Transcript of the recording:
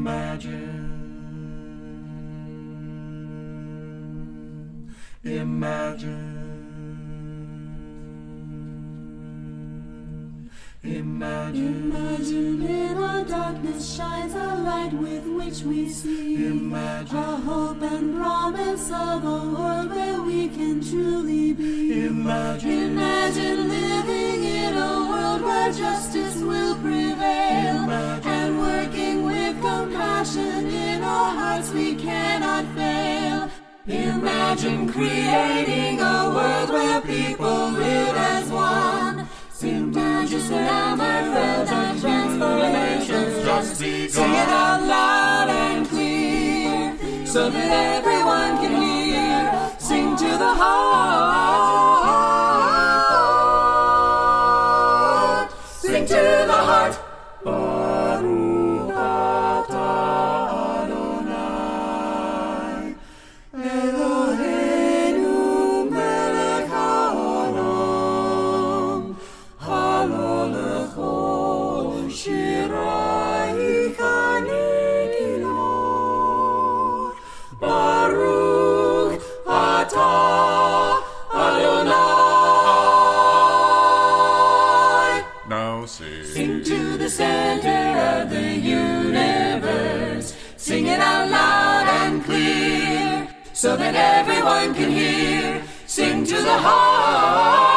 Imagine in our darkness shines a light with which we see a hope and promise of a world where we can truly be. Imagine living in a world where justice will prevail, and working with compassion in our hearts we cannot fail. Imagine creating a world where people live as one. Imagine our world and transformations just begun. Sing it out loud and clear, so that everyone can hear. Sing to the heart. Sing to the heart. Baruch atah Adonai Eloheinu melech haolam. Baruch atah Adonai. Now sing. Sing to the center of the universe. Sing it out loud and clear, so that everyone can hear. Sing to the heart.